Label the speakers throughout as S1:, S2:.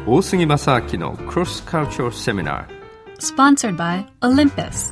S1: 大杉正明の Cross Cultural Seminar
S2: Sponsored by Olympus.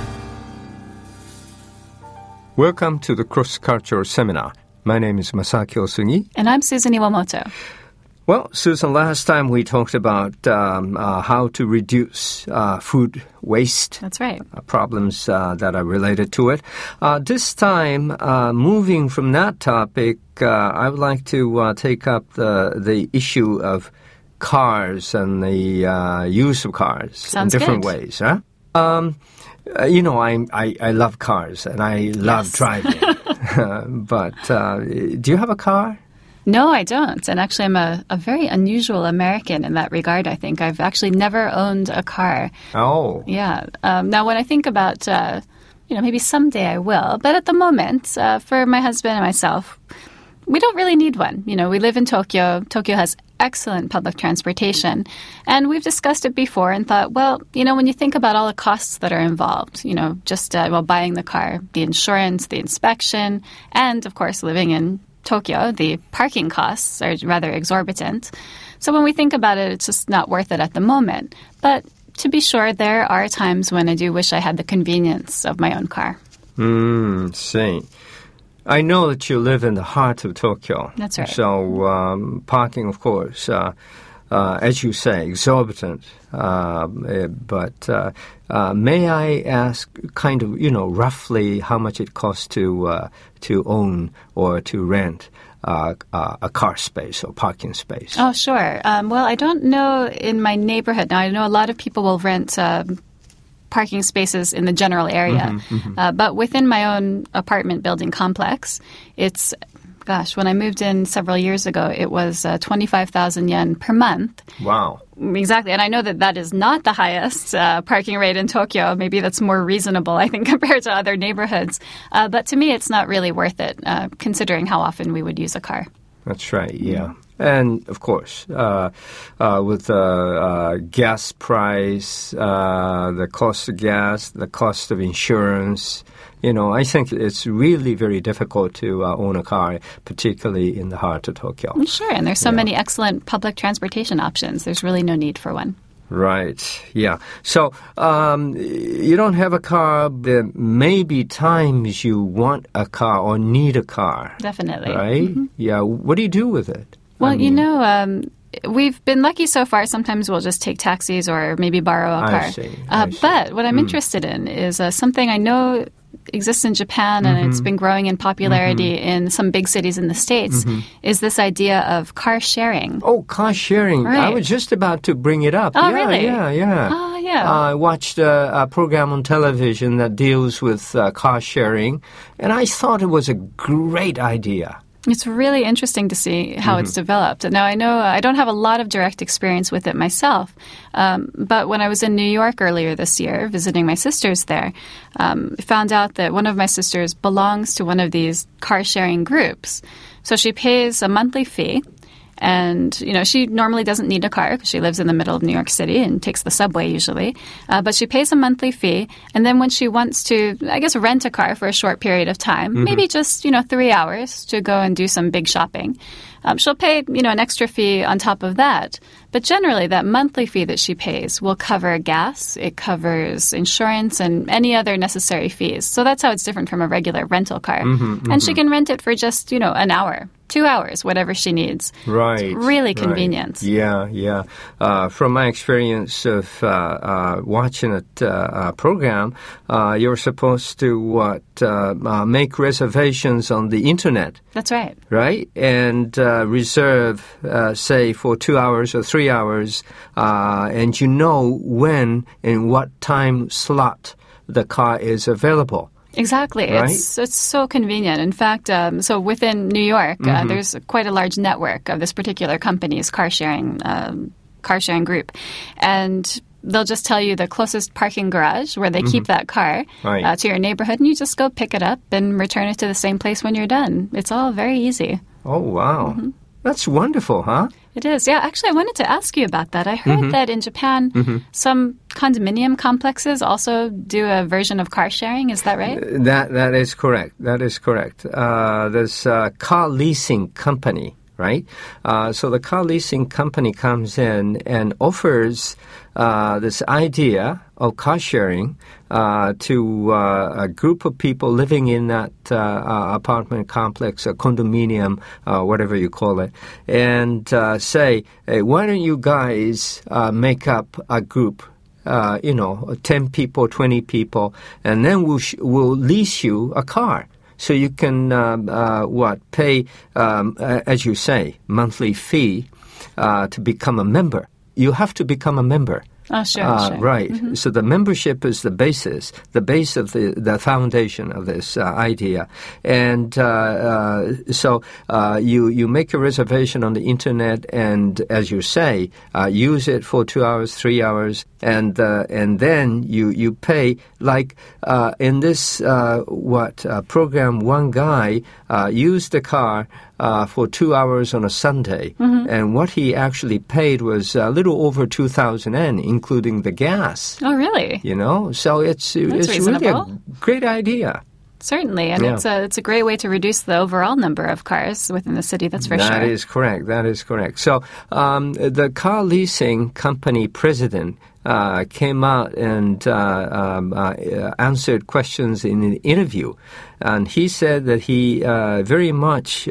S1: Welcome to the Cross Cultural Seminar. My name is Masaaki Osugi.
S2: And I'm Susan Iwamoto.
S1: Well, Susan, last time we talked about how to reduce food waste.
S2: That's right.
S1: Problems that are related to it. This time, moving from that topic, I would like to take up the issue of cars and the use of cars
S2: Sounds
S1: in different
S2: good.
S1: ways. Huh? I love cars and I love driving. But do you have a car?
S2: No, I don't. And actually, I'm a very unusual American in that regard, I think. I've actually never owned a car.
S1: Oh.
S2: Yeah. Now, when I think about, maybe someday I will. But at the moment, for my husband and myself, we don't really need one. You know, we live in Tokyo. Tokyo has excellent public transportation. And we've discussed it before and thought, well, when you think about all the costs that are involved, just buying the car, the insurance, the inspection, and, of course, living in Tokyo, the parking costs are rather exorbitant. So when we think about it, it's just not worth it at the moment. But to be sure, there are times when I do wish I had the convenience of my own car.
S1: See. I know that you live in the heart of Tokyo.
S2: That's right.
S1: So parking, of course, as you say, exorbitant. But may I ask kind of, roughly how much it costs to own or to rent a car space or parking space?
S2: Oh, sure. Well, I don't know in my neighborhood. Now, I know a lot of people will rent parking spaces in the general area. But within my own apartment building complex, it's, when I moved in several years ago, it was 25,000 yen per month.
S1: Wow.
S2: Exactly. And I know that is not the highest parking rate in Tokyo. Maybe that's more reasonable, I think, compared to other neighborhoods. But to me, it's not really worth it, considering how often we would use a car.
S1: That's right, yeah. And, of course, with the gas price, the cost of gas, the cost of insurance, I think it's really very difficult to own a car, particularly in the heart of Tokyo.
S2: Sure, and there's so many excellent public transportation options. There's really no need for one.
S1: Right, yeah. So you don't have a car, there may be times you want a car or need a car.
S2: Definitely.
S1: Right? Yeah. What do you do with it?
S2: Well, we've been lucky so far. Sometimes we'll just take taxis or maybe borrow a car.
S1: I see.
S2: But what I'm interested in is something I know exists in Japan and it's been growing in popularity in some big cities in the States, is this idea of car sharing.
S1: Oh, car sharing.
S2: Right.
S1: I was just about to bring it up.
S2: Oh,
S1: yeah,
S2: really?
S1: Yeah.
S2: Oh, yeah.
S1: I watched a program on television that deals with car sharing, and I thought it was a great idea.
S2: It's really interesting to see how it's developed. Now, I know I don't have a lot of direct experience with it myself, but when I was in New York earlier this year, visiting my sisters there, I found out that one of my sisters belongs to one of these car-sharing groups. So she pays a monthly fee. And, she normally doesn't need a car because she lives in the middle of New York City and takes the subway usually. But she pays a monthly fee. And then when she wants to, rent a car for a short period of time, maybe just, 3 hours to go and do some big shopping, she'll pay, an extra fee on top of that. But generally, that monthly fee that she pays will cover gas, it covers insurance, and any other necessary fees. So that's how it's different from a regular rental car. And she can rent it for just, an hour. 2 hours, whatever she needs.
S1: Right.
S2: It's really convenient.
S1: Right. Yeah. From my experience of watching a program, you're supposed to make reservations on the internet.
S2: That's right.
S1: Right? And reserve, say, for 2 hours or 3 hours, and when and what time slot the car is available.
S2: Exactly.
S1: Right?
S2: It's so convenient. In fact, so within New York, there's quite a large network of this particular company's car sharing group. And they'll just tell you the closest parking garage where they keep that car to your neighborhood, and you just go pick it up and return it to the same place when you're done. It's all very easy.
S1: Oh, wow. That's wonderful, huh?
S2: It is. Yeah, actually, I wanted to ask you about that. I heard that in Japan, some condominium complexes also do a version of car sharing. Is that right?
S1: That is correct. That is correct. There's a car leasing company, right? So the car leasing company comes in and offers this idea of car sharing to a group of people living in that apartment complex, a condominium, whatever you call it, and say, hey, why don't you guys make up a group, 10 people, 20 people, and then we'll lease you a car. So you can, pay, as you say, monthly fee to become a member. You have to become a member.
S2: Oh, sure.
S1: Right.
S2: Mm-hmm.
S1: So the membership is the base of the foundation of this idea. And so you make a reservation on the internet and, as you say, use it for 2 hours, 3 hours, and then you pay. Like in this program, one guy used the car for 2 hours on a Sunday, and what he actually paid was a little over 2,000 yen, including the gas.
S2: Oh, really?
S1: So it's really a great idea.
S2: Certainly, and it's a great way to reduce the overall number of cars within the city, that's for sure.
S1: That is correct. So the car leasing company president came out and answered questions in an interview. And he said that he very much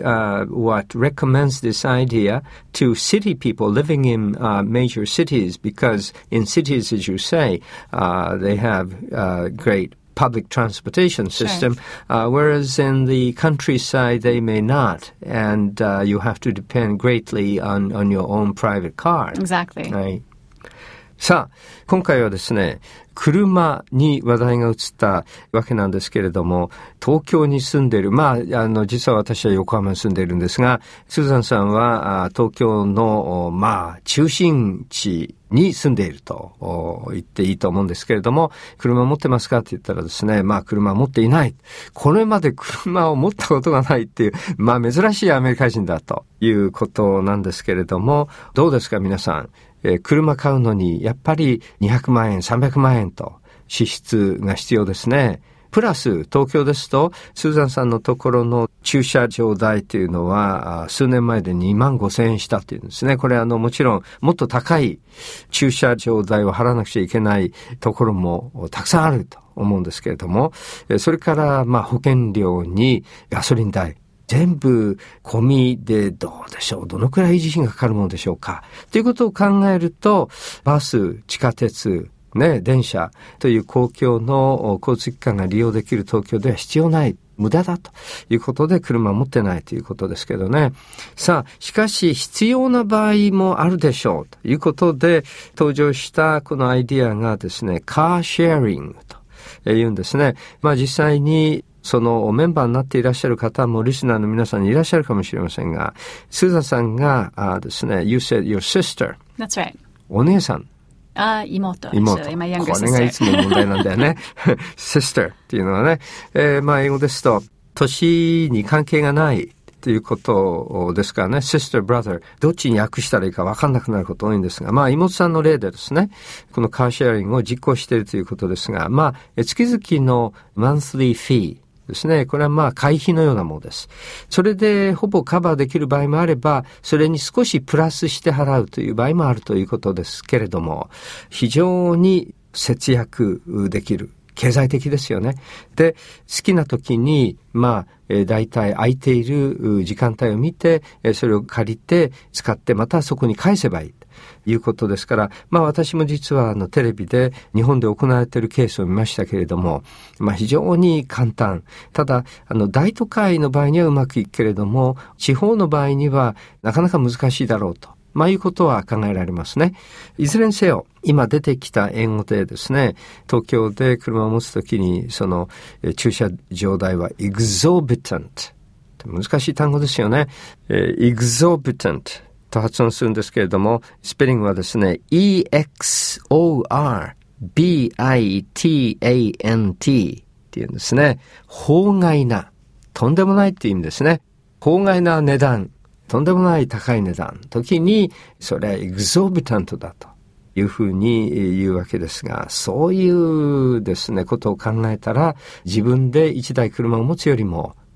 S1: recommends this idea to city people living in major cities, because in cities, as you say, they have great public transportation system, whereas in the countryside they may not, and you have to depend greatly on your own private car.
S2: Exactly.
S1: はい。さあ、今回はですね、車に話題が移ったわけなんですけれども、東京に住んでいる、実は私は横浜に住んでいるんですが、スーザンさんは東京の、中心地に住んでいると言っていいと思うんですけれども、車持ってますかって言ったらですね、車持っていない。これまで車を持ったことがないっていう、珍しいアメリカ人だということなんですけれども、どうですか皆さん。車買うのにやっぱり200万円、300万円と支出が必要ですね。プラス東京ですとスーザンさんのところの駐車場代というのは数年前で2万5千円したっていうんですね。これもちろんもっと高い駐車場代を払わなくちゃいけないところもたくさんあると思うんですけれども、それから保険料にガソリン代、全部込みでどうでしょう、どのくらい維持費がかかるものでしょうかということを考えると、バス、地下鉄、電車という公共の交通機関が利用できる東京では必要ない、無駄だということで車を持ってないということですけどね。さあ、しかし必要な場合もあるでしょうということで登場したこのアイディアがですね、カーシェアリングというんですね。実際にそのメンバーになっていらっしゃる方もリスナーの皆さんにいらっしゃるかもしれませんが、スーザンさんがですね、You said your sister.
S2: That's right.
S1: お姉さん。
S2: 妹。
S1: My younger sister. これがいつも問題なんだよね。sister っていうのはね、英語ですと、年に関係がないということですからね、sister, brother、どっちに訳したらいいか分かんなくなること多いんですが、妹さんの例でですね、このカーシェアリングを実行しているということですが、月々の monthly fee、ですね。これは会費のようなものです。それでほぼカバーできる場合もあれば、それに少しプラスして払うという場合もあるということですけれども、非常に節約できる。経済的ですよね。で、好きな時に、だいたい空いている時間帯を見て、それを借りて使ってまたそこに返せばいい。いうことですから、私も実はテレビで日本で行われているケースを見ましたけれども、非常に簡単。ただ、大都会の場合にはうまくいくけれども、地方の場合にはなかなか難しいだろうと。いうことは考えられますね。いずれにせよ、今出てきた英語でですね、東京で車を持つときに、その駐車場代は exorbitant。難しい単語ですよね。exorbitant。と発音するんですけれども、スペリングはですね、EXORBITANT っていうんですね。法外な、とんでもないっていう意味ですね。法外な値段、とんでもない高い値段、時に、それはエグゾービタントだというふうに言うわけですが、そういうですね、ことを考えたら、自分で一台車を持つよりも、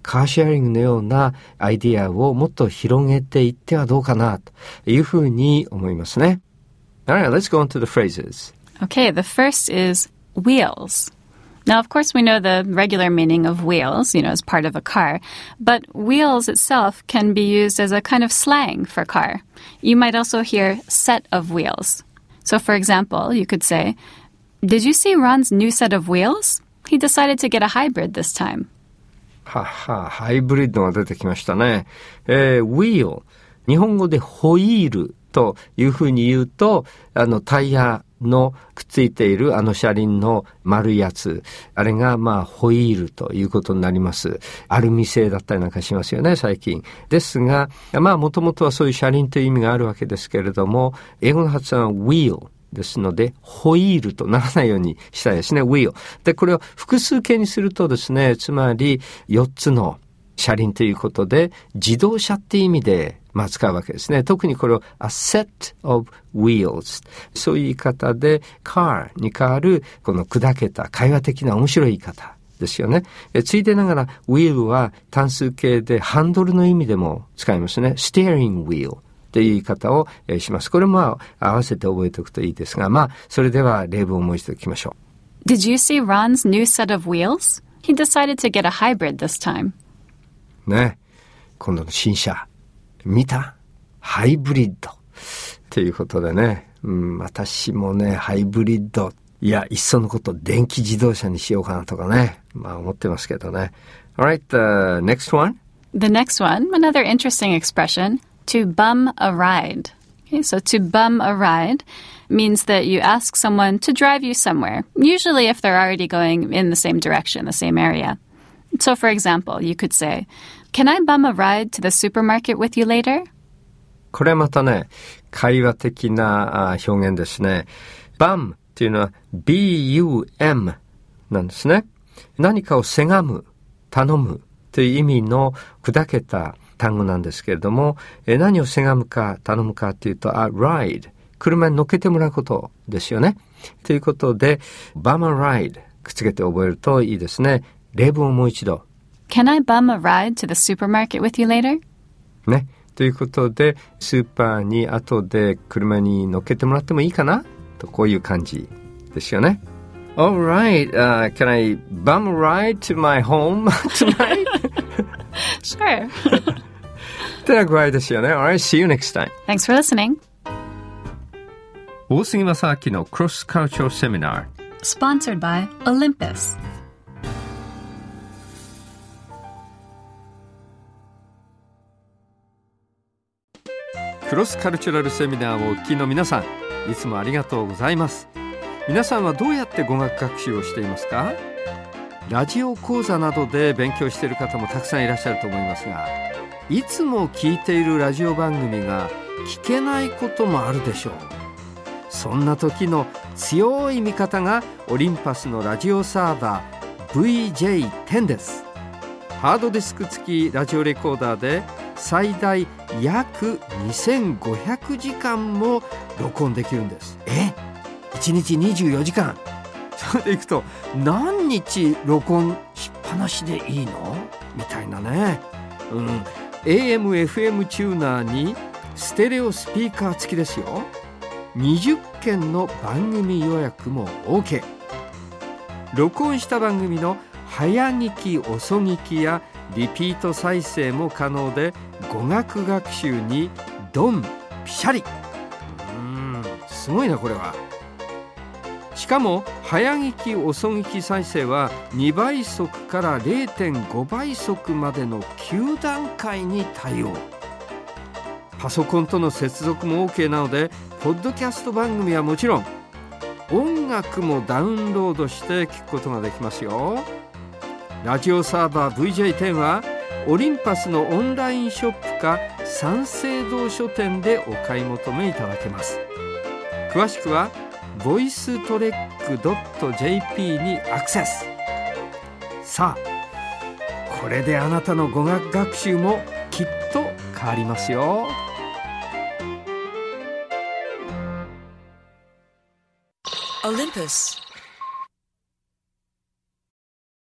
S1: カーシェアリングのようなアイディアをもっと広げていってはどうかなというふうに思いますね。Alright, let's go on to the phrases.
S2: Okay, the first is wheels. Now, of course, we know the regular meaning of wheels, as part of a car. But wheels itself can be used as a kind of slang for car. You might also hear set of wheels. So, for example, you could say, Did you see Ron's new set of wheels? He decided to get a hybrid this time.
S1: ハイブリッドが出てきましたね。wheel。日本語でホイールというふうに言うと、タイヤのくっついている車輪の丸いやつ、あれがホイールということになります。アルミ製だったりなんかしますよね、最近。ですが、もともとはそういう車輪という意味があるわけですけれども、英語の発音は wheel。ですので、ホイールとならないようにしたいですね、wheel。で、これを複数形にするとですね、つまり4つの車輪ということで、自動車っていう意味で、使うわけですね。特にこれを a set of wheels。そういう言い方で、car に代わる、この砕けた会話的な面白い言い方ですよね。ついでながら、wheel は単数形でハンドルの意味でも使いますね。steering wheel。という言い方をします。これも合わせて覚えておくといいですが、それでは例文をもう一度聞きましょ
S2: う。Did you see Ron's new set of wheels? He decided to get a hybrid this time.
S1: ね。今度の新車。見た？ハイブリッド。ということでね。私もね、ハイブリッド。いや、いっそのこと電気自動車にしようかなとかね。思ってますけどね。Alright, the next one.
S2: The next one, another interesting expression.To bum a ride. Okay, so to bum a ride means that you ask someone to drive you somewhere, usually if they're already going in the same direction, the same area. So, for example, you could say, Can I bum a ride to the supermarket with you later?
S1: これまたね、会話的な表現ですね。bum っていうのは B-U-M なんですね。何かをせがむ、頼むという意味の砕けた単語なんですけれども、何をせがむか頼むかっていうと、ride、車に乗っけてもらうことですよね。ということで、bum a ride、くっつけて覚えるといいですね。例文をもう一度。
S2: Can I bum a ride to the supermarket with you later?
S1: ね。ということで、スーパーに後で車に乗っけてもらってもいいかなと、こういう感じですよね。Alright, can I bum a ride to my home tonight?
S2: Sure.
S1: ってな具合ですよね。Alright, see you next time.
S2: Thanks for listening.
S1: 大杉正明の Cross Cultural Seminar
S2: Sponsored by Olympus.
S1: クロスカルチュラルセミナーをお聞きの皆さん、いつもありがとうございます。皆さんはどうやって語学学習をしていますか？ラジオ講座などで勉強している方もたくさんいらっしゃると思いますが、いつも聞いているラジオ番組が聞けないこともあるでしょう。そんな時の強い味方がオリンパスのラジオサーバー VJ10 です。ハードディスク付きラジオレコーダーで最大約2500時間も録音できるんです。1日24時間。それでいくと何日録音しっぱなしでいいのみたいなね。AM、FM チューナーにステレオスピーカー付きですよ。20件の番組予約も OK。 録音した番組の早聞き遅聞きやリピート再生も可能で、語学学習にドンピシャリ。すごいなこれは。しかも早聞き遅聞き再生は2倍速から 0.5 倍速までの9段階に対応。パソコンとの接続も OK なので、ポッドキャスト番組はもちろん音楽もダウンロードして聞くことができますよ。ラジオサーバー VJ10 はオリンパスのオンラインショップか三省堂書店でお買い求めいただけます。詳しくはvoicetrek.jp にアクセス。さあ、これであなたの語学学習もきっと変わりますよ。
S3: Olympus